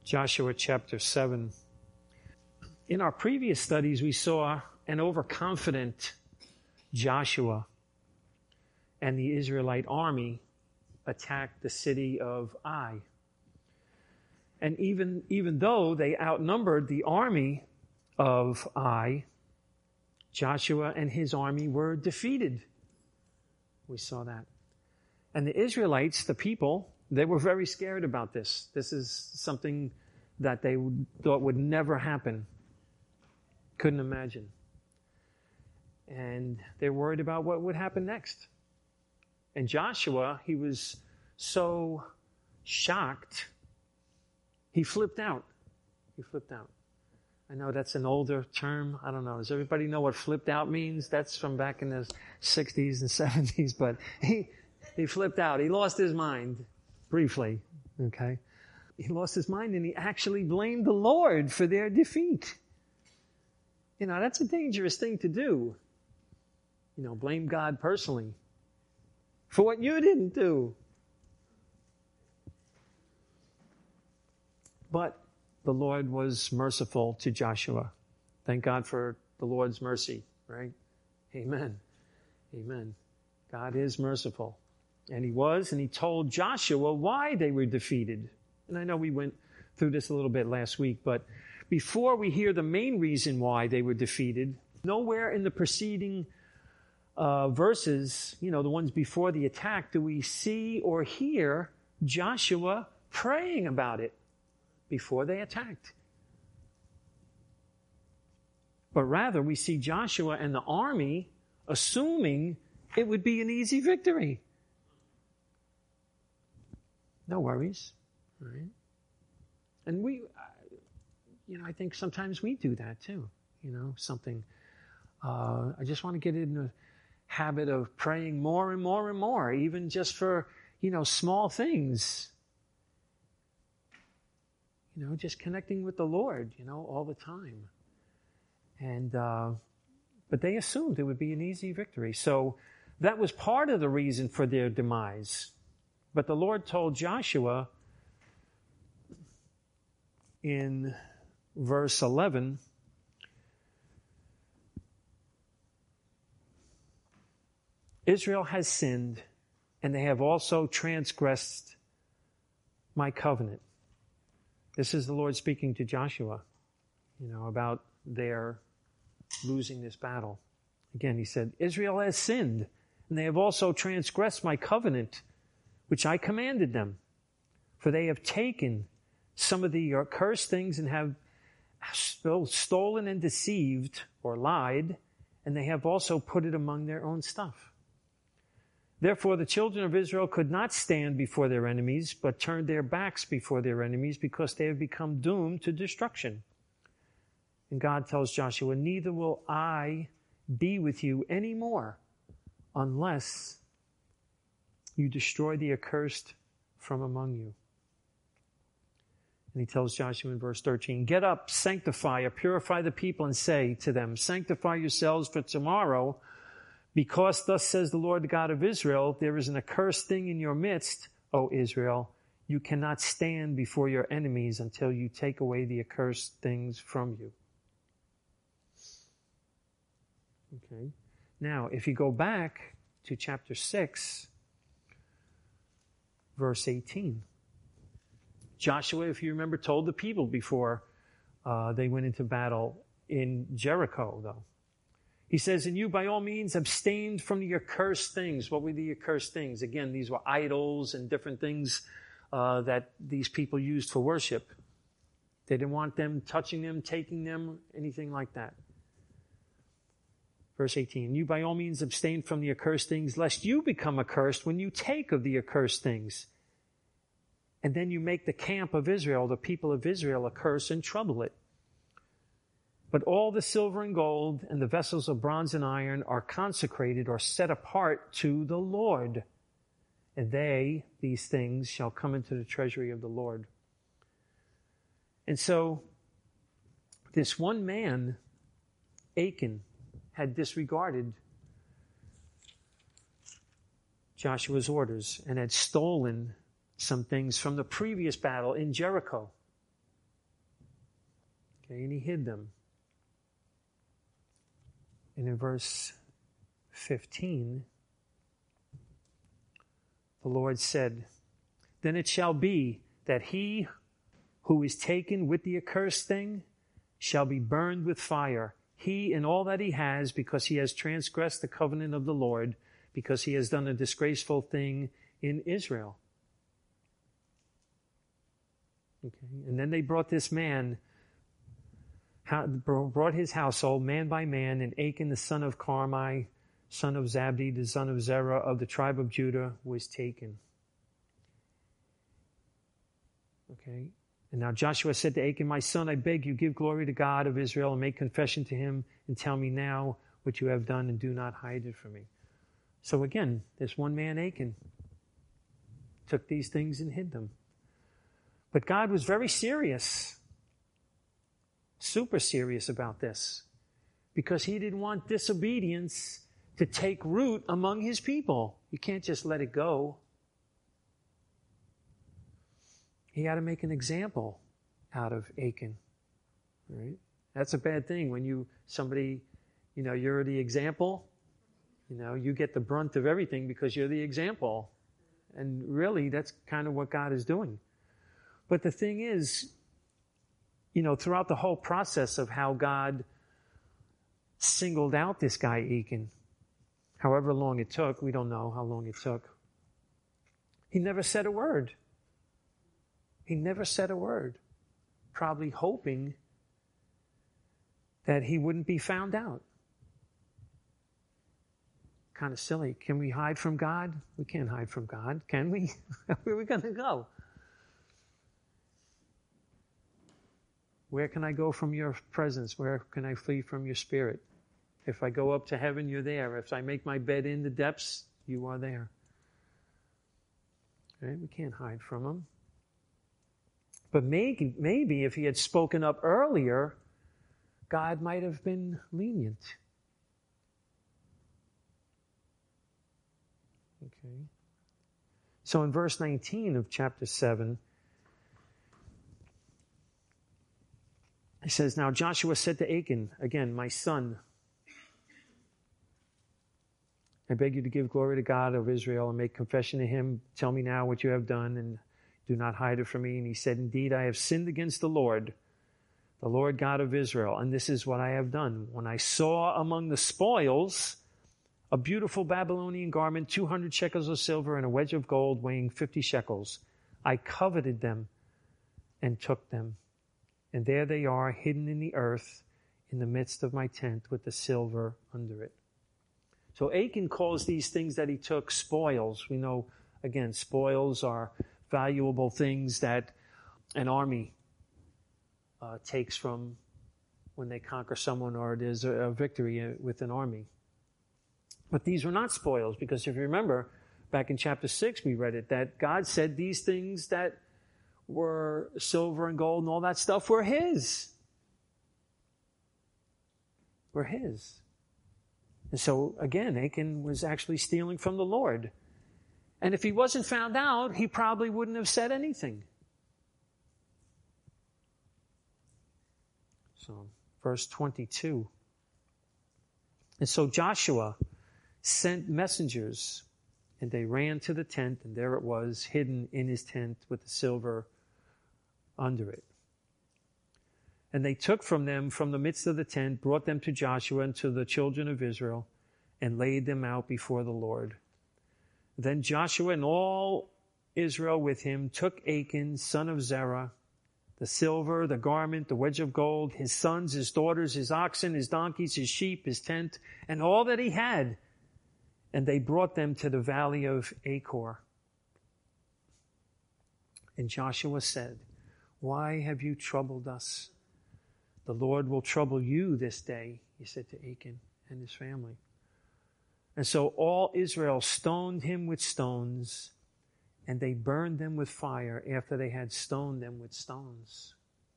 Joshua chapter 7. In our previous studies, we saw an overconfident Joshua and the Israelite army attack the city of Ai. And even though they outnumbered the army of Ai, Joshua and his army were defeated. We saw that. And the Israelites, the people, they were very scared about this. This is something that they thought would never happen. Couldn't imagine. And they're worried about what would happen next. And Joshua, he was so shocked, he flipped out. He flipped out. I know that's an older term. I don't know. Does everybody know what flipped out means? That's from back in the 60s and 70s. But he flipped out. He lost his mind briefly. Okay? He lost his mind and he actually blamed the Lord for their defeat. You know, that's a dangerous thing to do. You know, blame God personally for what you didn't do. But the Lord was merciful to Joshua. Thank God for the Lord's mercy, right? Amen. Amen. God is merciful. And he told Joshua why they were defeated. And I know we went through this a little bit last week, but before we hear the main reason why they were defeated, nowhere in the preceding verses, you know, the ones before the attack, do we see or hear Joshua praying about it before they attacked. But rather, we see Joshua and the army assuming it would be an easy victory. No worries. Right? And we, I think sometimes we do that too. I just want to get in the habit of praying more and more and more, even just for, small things. Just connecting with the Lord, all the time. And, but they assumed it would be an easy victory. So that was part of the reason for their demise. But the Lord told Joshua in verse 11, Israel has sinned, and they have also transgressed my covenant. This is the Lord speaking to Joshua, about their losing this battle. Again, he said, Israel has sinned, and they have also transgressed my covenant, which I commanded them. For they have taken some of the accursed things and have stolen and deceived or lied, and they have also put it among their own stuff. Therefore, the children of Israel could not stand before their enemies, but turned their backs before their enemies because they have become doomed to destruction. And God tells Joshua, neither will I be with you anymore unless you destroy the accursed from among you. And he tells Joshua in verse 13, get up, sanctify or purify the people and say to them, sanctify yourselves for tomorrow, because thus says the Lord God of Israel, there is an accursed thing in your midst, O Israel. You cannot stand before your enemies until you take away the accursed things from you. Okay. Now, if you go back to chapter 6, verse 18. Joshua, if you remember, told the people before they went into battle in Jericho, though. He says, and you by all means abstained from the accursed things. What were the accursed things? Again, these were idols and different things that these people used for worship. They didn't want them touching them, taking them, anything like that. Verse 18, you by all means abstain from the accursed things, lest you become accursed when you take of the accursed things. And then you make the camp of Israel, the people of Israel, a curse and trouble it. But all the silver and gold and the vessels of bronze and iron are consecrated or set apart to the Lord. And these things, shall come into the treasury of the Lord. And so, this one man, Achan, had disregarded Joshua's orders and had stolen some things from the previous battle in Jericho. Okay, and he hid them. And in verse 15, the Lord said, "Then it shall be that he who is taken with the accursed thing shall be burned with fire, he and all that he has, because he has transgressed the covenant of the Lord, because he has done a disgraceful thing in Israel." Okay. And then they brought this man, brought his household man by man, and Achan the son of Carmi, son of Zabdi, the son of Zerah of the tribe of Judah, was taken. Okay. And now Joshua said to Achan, "My son, I beg you, give glory to God of Israel and make confession to him and tell me now what you have done and do not hide it from me." So again, this one man, Achan, took these things and hid them. But God was very serious, super serious about this, because he didn't want disobedience to take root among his people. You can't just let it go. He had to make an example out of Achan. Right? That's a bad thing when you're the example. You get the brunt of everything because you're the example. And really, that's kind of what God is doing. But the thing is, throughout the whole process of how God singled out this guy Achan, however long it took, we don't know how long it took, he never said a word. He never said a word, probably hoping that he wouldn't be found out. Kind of silly. Can we hide from God? We can't hide from God, can we? Where are we going to go? Where can I go from your presence? Where can I flee from your spirit? If I go up to heaven, you're there. If I make my bed in the depths, you are there. Right? We can't hide from him. But maybe if he had spoken up earlier, God might have been lenient. Okay. So in verse 19 of chapter 7, it says, "Now Joshua said to Achan," again, "My son, I beg you to give glory to God of Israel and make confession to him. Tell me now what you have done and do not hide it from me." And he said, "Indeed, I have sinned against the Lord God of Israel, and this is what I have done. When I saw among the spoils a beautiful Babylonian garment, 200 shekels of silver, and a wedge of gold weighing 50 shekels, I coveted them and took them. And there they are, hidden in the earth, in the midst of my tent, with the silver under it." So Achan calls these things that he took spoils. We know, again, spoils are valuable things that an army takes from when they conquer someone, or there's a victory with an army. But these were not spoils, because if you remember, back in chapter 6 we read it, that God said these things that were silver and gold and all that stuff were his. Were his. And so, again, Achan was actually stealing from the Lord. And if he wasn't found out, he probably wouldn't have said anything. So, verse 22. "And so Joshua sent messengers, and they ran to the tent, and there it was, hidden in his tent with the silver under it. And they took from them from the midst of the tent, brought them to Joshua and to the children of Israel, and laid them out before the Lord. Then Joshua and all Israel with him took Achan, son of Zerah, the silver, the garment, the wedge of gold, his sons, his daughters, his oxen, his donkeys, his sheep, his tent, and all that he had, and they brought them to the valley of Achor. And Joshua said, Why have you troubled us? The Lord will trouble you this day, he said to Achan and his family. And so all Israel stoned him with stones, and they burned them with fire after they had stoned them with stones.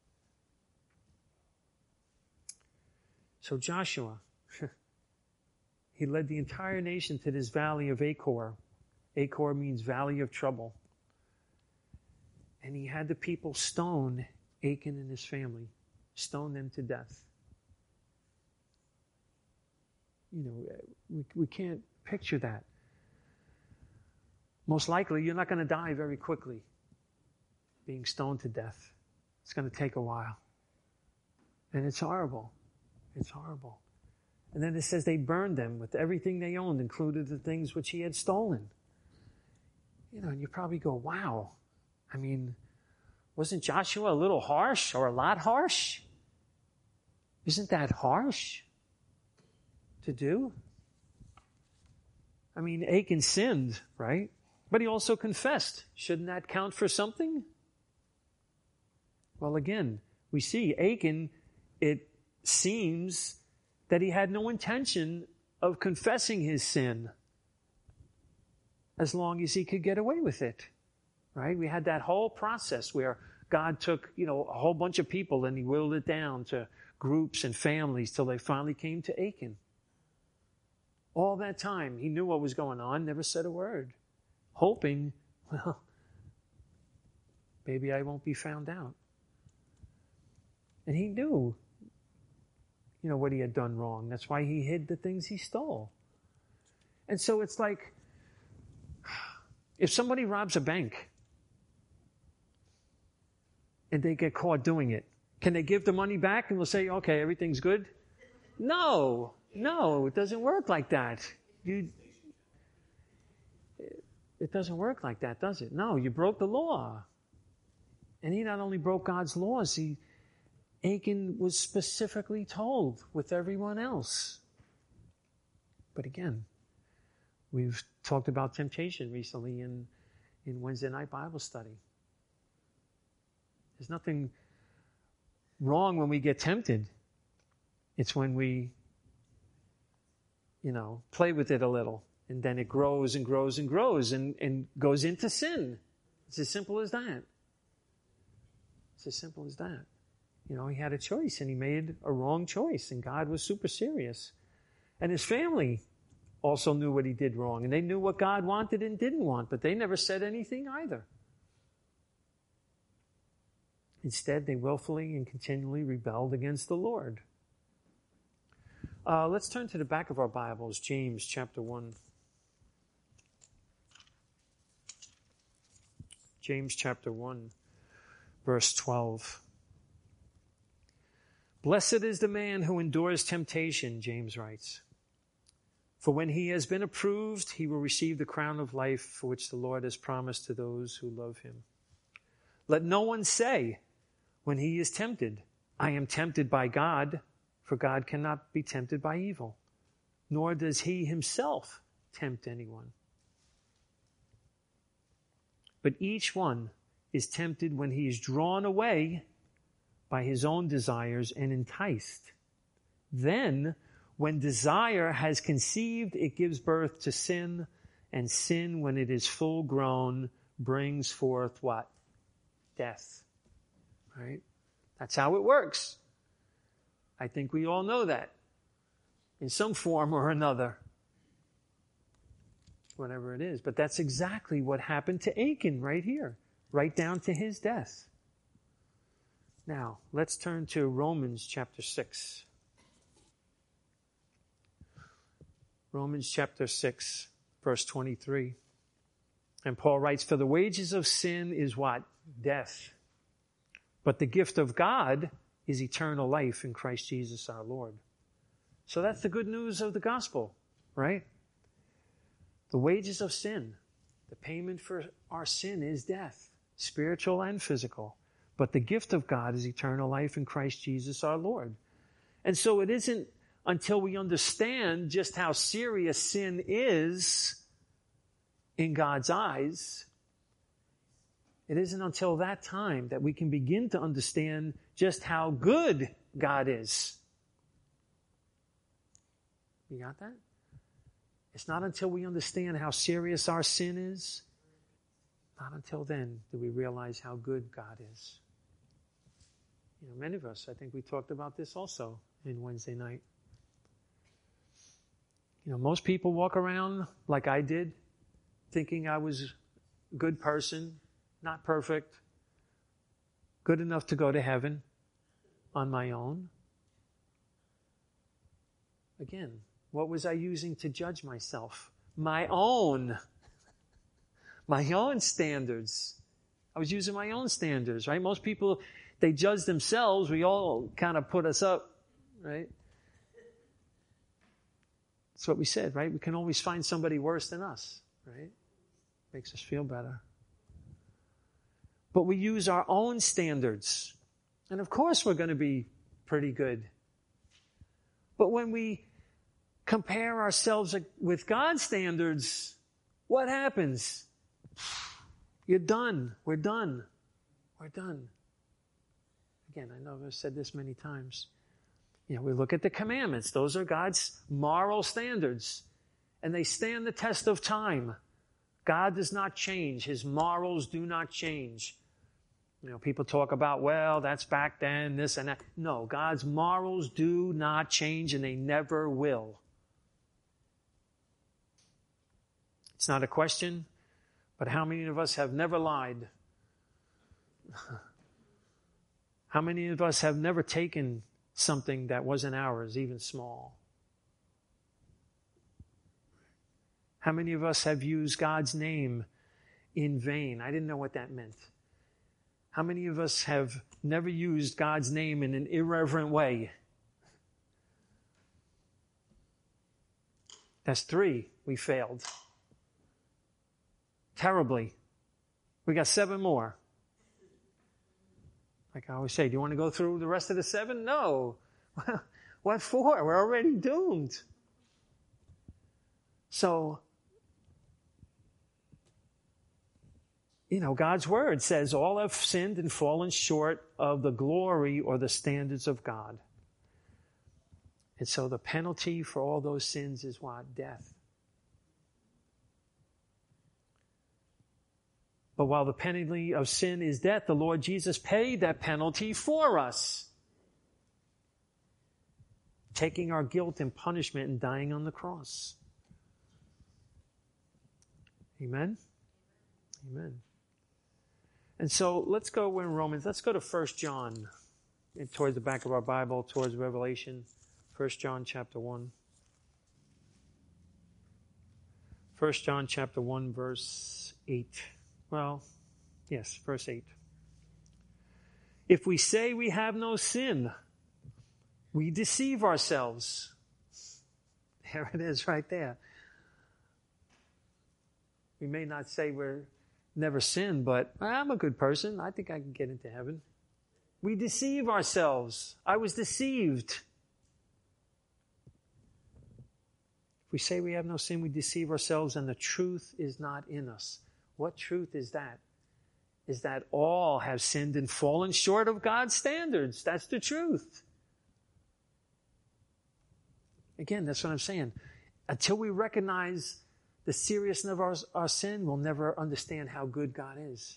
So Joshua, he led the entire nation to this valley of Achor. Achor means valley of trouble. And he had the people stone Achan and his family. Stone them to death. We can't picture that. Most likely, you're not going to die very quickly being stoned to death. It's going to take a while. And it's horrible. It's horrible. And then it says they burned them with everything they owned, including the things which he had stolen. And you probably go, wow. I mean, wasn't Joshua a little harsh or a lot harsh? Isn't that harsh to do? I mean, Achan sinned, right? But he also confessed. Shouldn't that count for something? Well, again, we see Achan, it seems that he had no intention of confessing his sin as long as he could get away with it, right? We had that whole process where God took, a whole bunch of people and he whittled it down to groups and families till they finally came to Achan. All that time, he knew what was going on, never said a word, hoping, well, maybe I won't be found out. And he knew, what he had done wrong. That's why he hid the things he stole. And so it's like, if somebody robs a bank and they get caught doing it, can they give the money back and we'll say, okay, everything's good? No, it doesn't work like that. It doesn't work like that, does it? No, you broke the law. And he not only broke God's laws, Achan was specifically told with everyone else. But again, we've talked about temptation recently in Wednesday night Bible study. There's nothing wrong when we get tempted. It's when we, play with it a little. And then it grows and grows and grows and goes into sin. It's as simple as that. It's as simple as that. He had a choice and he made a wrong choice and God was super serious. And his family also knew what he did wrong and they knew what God wanted and didn't want, but they never said anything either. Instead, they willfully and continually rebelled against the Lord. Let's turn to the back of our Bibles, James chapter 1. James chapter 1, verse 12. Blessed is the man who endures temptation, James writes. For when he has been approved, he will receive the crown of life for which the Lord has promised to those who love him. Let no one say, when he is tempted, I am tempted by God, for God cannot be tempted by evil, nor does he himself tempt anyone. But each one is tempted when he is drawn away by his own desires and enticed. Then, when desire has conceived, it gives birth to sin, and sin, when it is full grown, brings forth what? Death. Right? That's how it works. I think we all know that in some form or another. Whatever it is. But that's exactly what happened to Achan right here, right down to his death. Now, let's turn to Romans chapter 6. Romans chapter 6, verse 23. And Paul writes, for the wages of sin is what? Death. But the gift of God is eternal life in Christ Jesus our Lord. So that's the good news of the gospel, right? The wages of sin, the payment for our sin is death, spiritual and physical. But the gift of God is eternal life in Christ Jesus our Lord. And so it isn't until we understand just how serious sin is in God's eyes, it isn't until that time that we can begin to understand just how good God is. You got that? It's not until we understand how serious our sin is, not until then do we realize how good God is. Many of us, I think we talked about this also in Wednesday night. Most people walk around like I did, thinking I was a good person, not perfect, good enough to go to heaven. on my own. Again, what was I using to judge myself? My own standards. I was using my own standards, right? Most people, they judge themselves. We all kind of put us up, right? That's what we said, right? We can always find somebody worse than us, right? Makes us feel better. But we use our own standards. And of course we're going to be pretty good. But when we compare ourselves with God's standards, what happens? You're done. We're done. We're done. Again, I know I've said this many times. We look at the commandments. Those are God's moral standards. And they stand the test of time. God does not change. His morals do not change. People talk about, well, that's back then, this and that. No, God's morals do not change, and they never will. It's not a question, but how many of us have never lied? How many of us have never taken something that wasn't ours, even small? How many of us have used God's name in vain? I didn't know what that meant. How many of us have never used God's name in an irreverent way? That's 3. We failed. Terribly. We got 7 more. Like I always say, do you want to go through the rest of the 7? No. What for? We're already doomed. So, God's word says all have sinned and fallen short of the glory or the standards of God. And so the penalty for all those sins is what? Death. But while the penalty of sin is death, the Lord Jesus paid that penalty for us, taking our guilt and punishment and dying on the cross. Amen? Amen. And so let's go, we're in Romans, let's go to 1 John, towards the back of our Bible, towards Revelation, 1 John chapter 1. 1 John chapter 1, verse 8. Well, yes, verse 8. If we say we have no sin, we deceive ourselves. There it is right there. We may not say we're never sinned, but I'm a good person. I think I can get into heaven. We deceive ourselves. I was deceived. If we say we have no sin, we deceive ourselves, and the truth is not in us. What truth is that? Is that all have sinned and fallen short of God's standards. That's the truth. Again, that's what I'm saying. Until we recognize the seriousness of our sin, we'll never understand how good God is.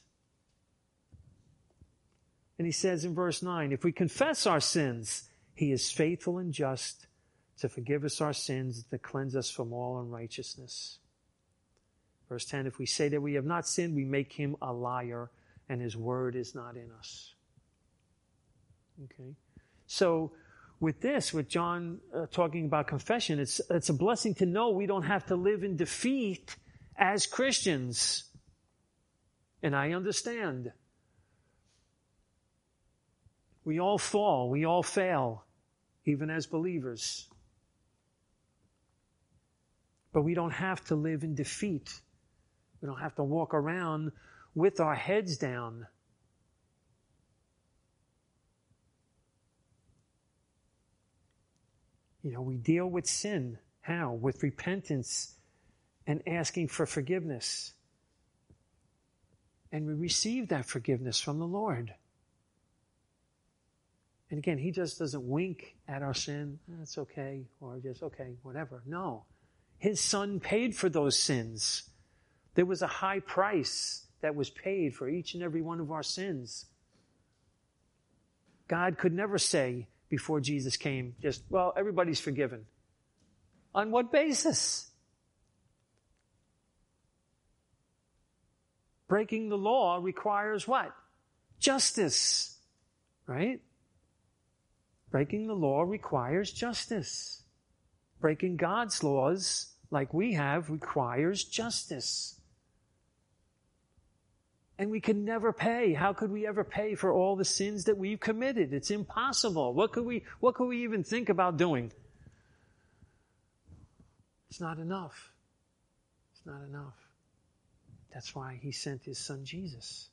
And he says in verse 9, if we confess our sins, he is faithful and just to forgive us our sins, to cleanse us from all unrighteousness. Verse 10, if we say that we have not sinned, we make him a liar, and his word is not in us. Okay? So, with John talking about confession, it's a blessing to know we don't have to live in defeat as Christians. And I understand. We all fall. We all fail, even as believers. But we don't have to live in defeat. We don't have to walk around with our heads down. We deal with sin. How? With repentance and asking for forgiveness. And we receive that forgiveness from the Lord. And again, he just doesn't wink at our sin. That's okay. Or just, okay, whatever. No. His son paid for those sins. There was a high price that was paid for each and every one of our sins. God could never say before Jesus came, just, well, everybody's forgiven. On what basis? Breaking the law requires what? Justice. Right? Breaking the law requires justice. Breaking God's laws, like we have, requires justice. And we can never pay. How could we ever pay for all the sins that we've committed? It's impossible. What could we even think about doing? It's not enough. It's not enough. That's why he sent his son Jesus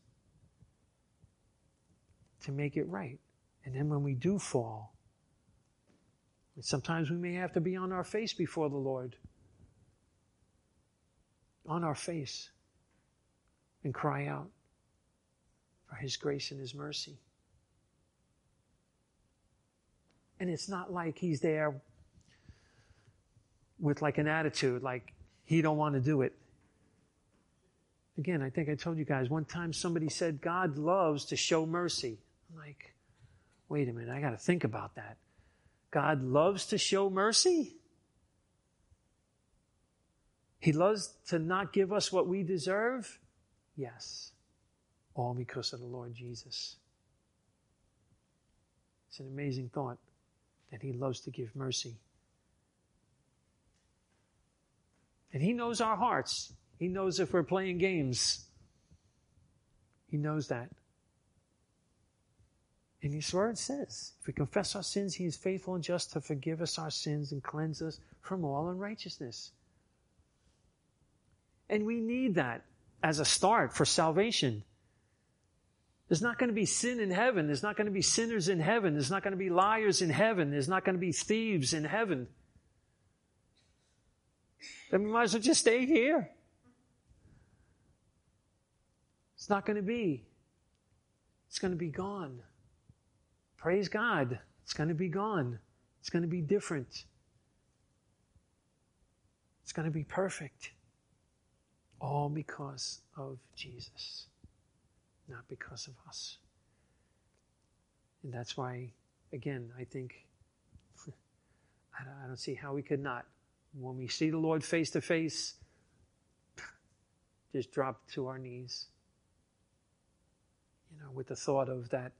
to make it right. And then when we do fall, sometimes we may have to be on our face before the Lord. On our face. And cry out for his grace and his mercy. And it's not like he's there with like an attitude, like he don't want to do it. Again, I think I told you guys, one time somebody said, God loves to show mercy. I'm like, wait a minute, I got to think about that. God loves to show mercy? He loves to not give us what we deserve? Yes. All because of the Lord Jesus. It's an amazing thought that he loves to give mercy. And he knows our hearts. He knows if we're playing games. He knows that. And his word says, if we confess our sins, he is faithful and just to forgive us our sins and cleanse us from all unrighteousness. And we need that as a start for salvation. There's not going to be sin in heaven. There's not going to be sinners in heaven. There's not going to be liars in heaven. There's not going to be thieves in heaven. Then we might as well just stay here. It's not going to be. It's going to be gone. Praise God. It's going to be gone. It's going to be different. It's going to be perfect. All because of Jesus. Not because of us. And that's why, again, I think, I don't see how we could not. When we see the Lord face to face, just drop to our knees. With the thought of that,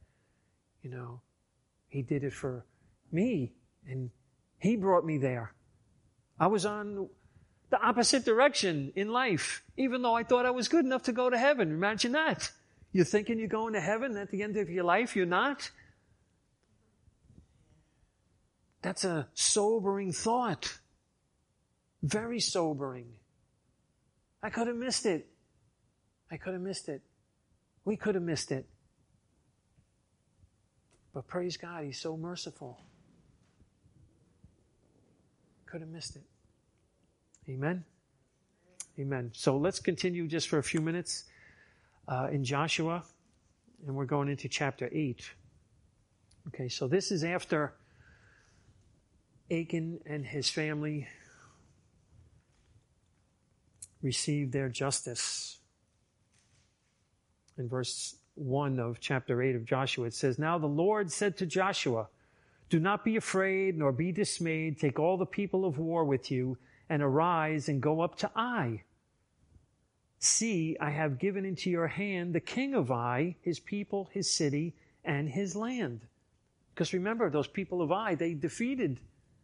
he did it for me, and he brought me there. I was on the opposite direction in life, even though I thought I was good enough to go to heaven. Imagine that. You're thinking you're going to heaven at the end of your life, you're not? That's a sobering thought. Very sobering. I could have missed it. I could have missed it. We could have missed it. But praise God, he's so merciful. Could have missed it. Amen? Amen. So let's continue just for a few minutes in Joshua, and we're going into chapter 8. Okay, so this is after Achan and his family received their justice. In verse 1 of chapter 8 of Joshua, it says, Now the Lord said to Joshua, Do not be afraid nor be dismayed. Take all the people of war with you and arise and go up to Ai. See, I have given into your hand the king of Ai, his people, his city, and his land. Because remember, those people of Ai, they defeated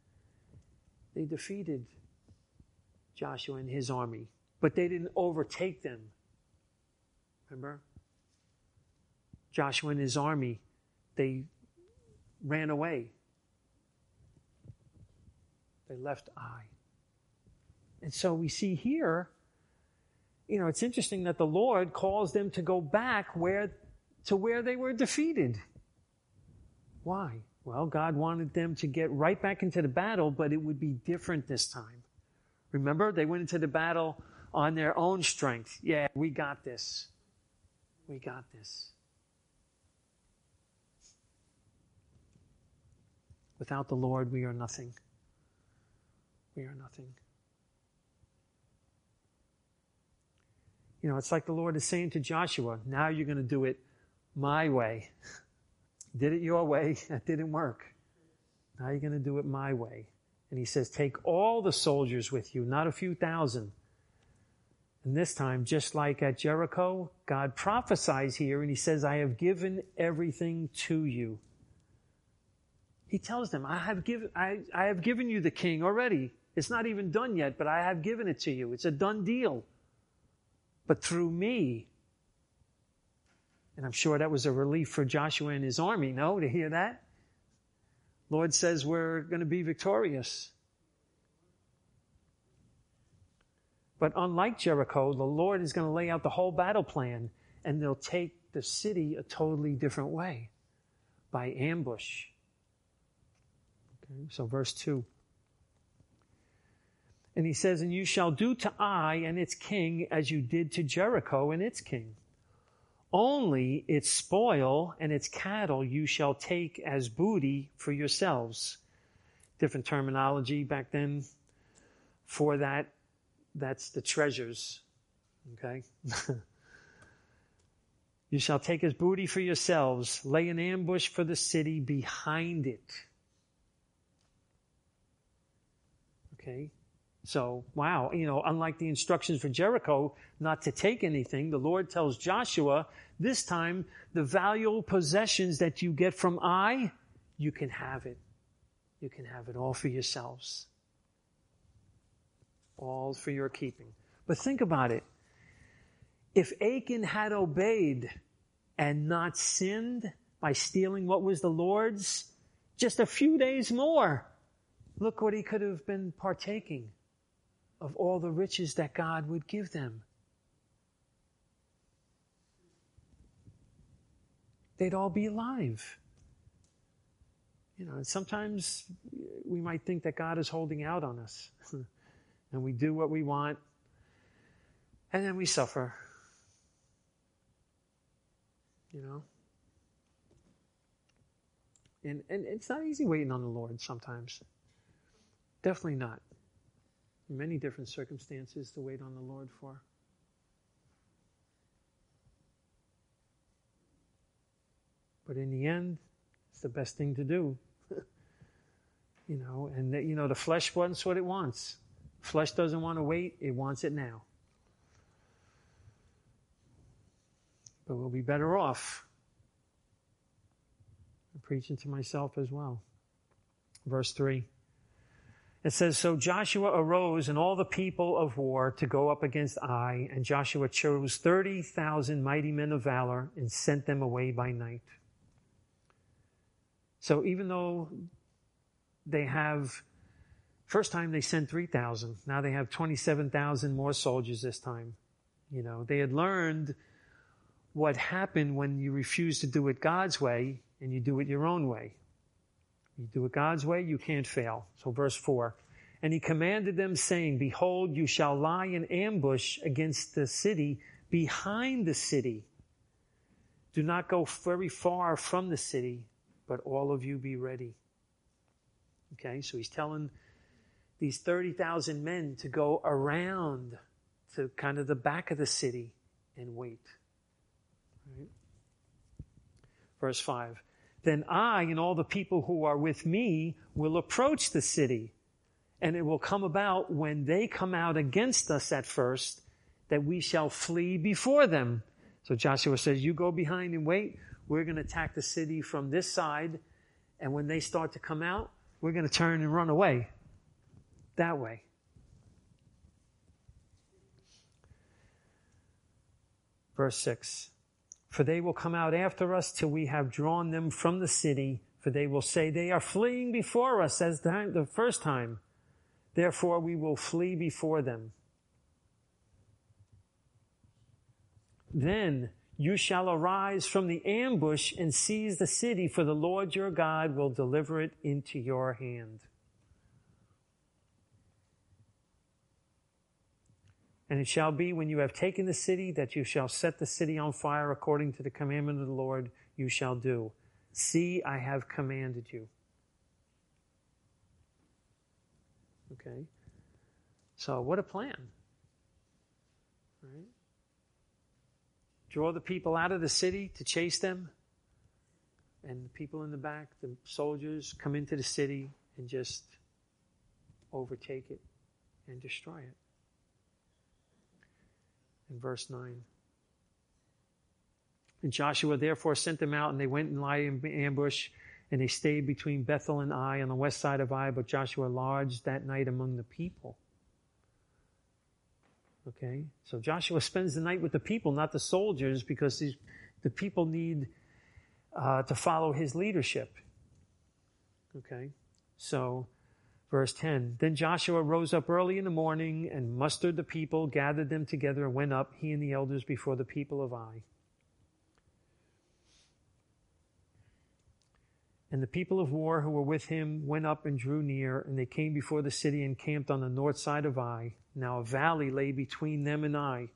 Joshua and his army, but they didn't overtake them. Remember? Joshua and his army, they ran away. They left Ai. And so we see here, it's interesting that the Lord calls them to go back to where they were defeated. Why? Well, God wanted them to get right back into the battle, but it would be different this time. Remember, they went into the battle on their own strength. Yeah, we got this. We got this. Without the Lord, we are nothing. We are nothing. It's like the Lord is saying to Joshua, now you're going to do it my way. Did it your way, that didn't work. Now you're going to do it my way. And he says, take all the soldiers with you, not a few thousand. And this time, just like at Jericho, God prophesies here and he says, I have given everything to you. He tells them, I have given you the king already. It's not even done yet, but I have given it to you. It's a done deal. But through me. And I'm sure that was a relief for Joshua and his army, no, to hear that? Lord says we're going to be victorious. But unlike Jericho, the Lord is going to lay out the whole battle plan, and they'll take the city a totally different way, by ambush. Okay, so verse 2. And he says, and you shall do to Ai and its king as you did to Jericho and its king. Only its spoil and its cattle you shall take as booty for yourselves. Different terminology back then for that. That's the treasures. Okay? You shall take as booty for yourselves. Lay an ambush for the city behind it. Okay? So, wow, unlike the instructions for Jericho not to take anything, the Lord tells Joshua, this time, the valuable possessions that you get from Ai, you can have it. You can have it all for yourselves. All for your keeping. But think about it. If Achan had obeyed and not sinned by stealing what was the Lord's, just a few days more, look what he could have been partaking of, all the riches that God would give them. They'd all be alive. And sometimes we might think that God is holding out on us. And we do what we want, and then we suffer. And it's not easy waiting on the Lord sometimes. Definitely not. Many different circumstances to wait on the Lord for. But in the end, it's the best thing to do. The flesh wants what it wants. Flesh doesn't want to wait, it wants it now. But we'll be better off. I'm preaching to myself as well. Verse 3. It says, so Joshua arose and all the people of war to go up against Ai, and Joshua chose 30,000 mighty men of valor and sent them away by night. So even though they have, first time they sent 3,000, now they have 27,000 more soldiers this time. They had learned what happened when you refuse to do it God's way and you do it your own way. You do it God's way, you can't fail. So verse 4. And he commanded them, saying, behold, you shall lie in ambush against the city, behind the city. Do not go very far from the city, but all of you be ready. Okay, so he's telling these 30,000 men to go around to kind of the back of the city and wait. Right? Verse 5. Then I and all the people who are with me will approach the city, and it will come about when they come out against us at first that we shall flee before them. So Joshua says, you go behind and wait. We're going to attack the city from this side, and when they start to come out, we're going to turn and run away. That way. Verse 6. For they will come out after us till we have drawn them from the city, for they will say, they are fleeing before us as the first time. Therefore we will flee before them. Then you shall arise from the ambush and seize the city, for the Lord your God will deliver it into your hand. And it shall be when you have taken the city that you shall set the city on fire according to the commandment of the Lord you shall do. See, I have commanded you. Okay. So what a plan. Right? Draw the people out of the city to chase them. And the people in the back, the soldiers, come into the city and just overtake it and destroy it. In verse 9. And Joshua therefore sent them out, and they went and lay in ambush And they stayed between Bethel and Ai on the west side of Ai, but Joshua lodged that night among the people. Okay? So Joshua spends the night with the people, not the soldiers, because the people need to follow his leadership. Okay? So, verse 10, then Joshua rose up early in the morning and mustered the people, gathered them together, and went up, he and the elders, before the people of Ai. And the people of war who were with him went up and drew near, and they came before the city and camped on the north side of Ai. Now a valley lay between them and Ai.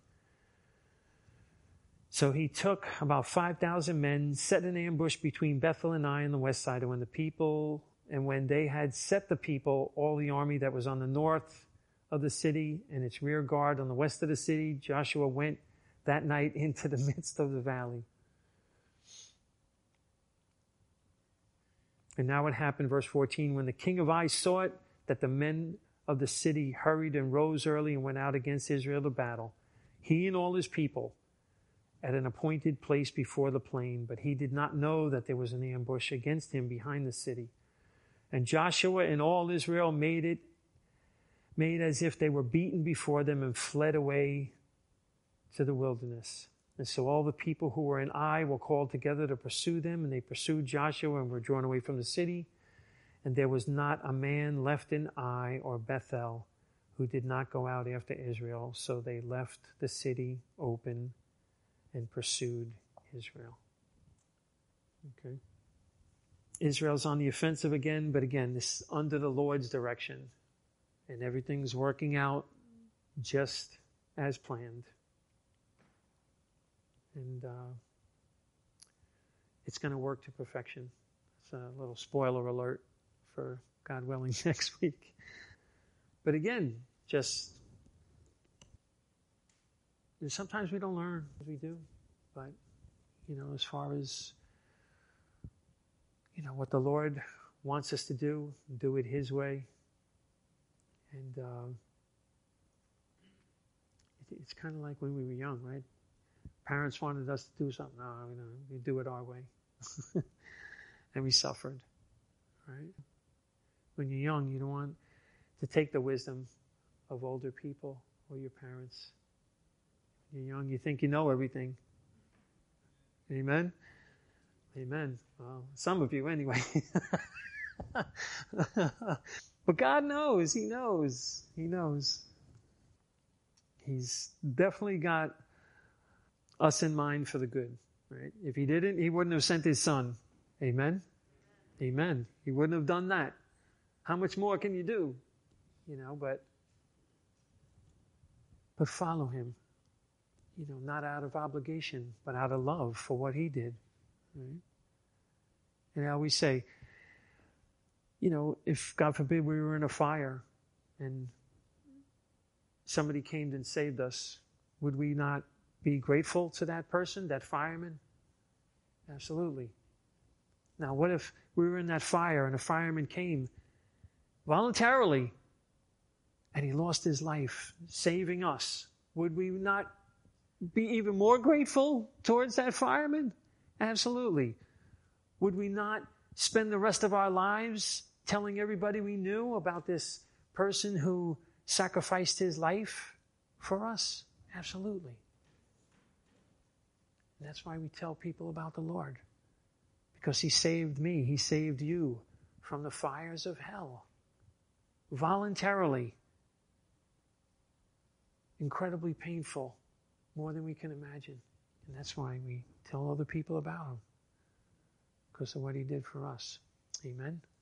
So he took about 5,000 men, set an ambush between Bethel and Ai on the west side. And when they had set the people, all the army that was on the north of the city and its rear guard on the west of the city, Joshua went that night into the midst of the valley. And now it happened, verse 14, when the king of Ai saw it, that the men of the city hurried and rose early and went out against Israel to battle, he and all his people, at an appointed place before the plain. But he did not know that there was an ambush against him behind the city. And Joshua and all Israel made as if they were beaten before them and fled away to the wilderness. And so all the people who were in Ai were called together to pursue them, and they pursued Joshua and were drawn away from the city. And there was not a man left in Ai or Bethel who did not go out after Israel. So they left the city open and pursued Israel. Okay. Israel's on the offensive again, but again, this is under the Lord's direction. And everything's working out just as planned. And it's going to work to perfection. It's a little spoiler alert for God willing next week. But again, sometimes we don't learn as we do. But, as far as, what the Lord wants us to do it His way. And it's kind of like when we were young, right? Parents wanted us to do something. No, we do it our way. And we suffered, right? When you're young, you don't want to take the wisdom of older people or your parents. When you're young, you think you know everything. Amen? Amen. Well, some of you anyway. But God knows. He knows. He knows. He's definitely got us in mind for the good, right? If He didn't, He wouldn't have sent His Son. Amen? Amen. He wouldn't have done that. How much more can you do? But follow Him. Not out of obligation, but out of love for what He did. Right? And I always say, if, God forbid, we were in a fire and somebody came and saved us, would we not be grateful to that person, that fireman? Absolutely. Now, what if we were in that fire and a fireman came voluntarily and he lost his life, saving us? Would we not be even more grateful towards that fireman? Absolutely. Would we not spend the rest of our lives telling everybody we knew about this person who sacrificed his life for us? Absolutely. And that's why we tell people about the Lord. Because He saved me, He saved you from the fires of hell. Voluntarily. Incredibly painful. More than we can imagine. And that's why we tell other people about Him. Because of what He did for us. Amen.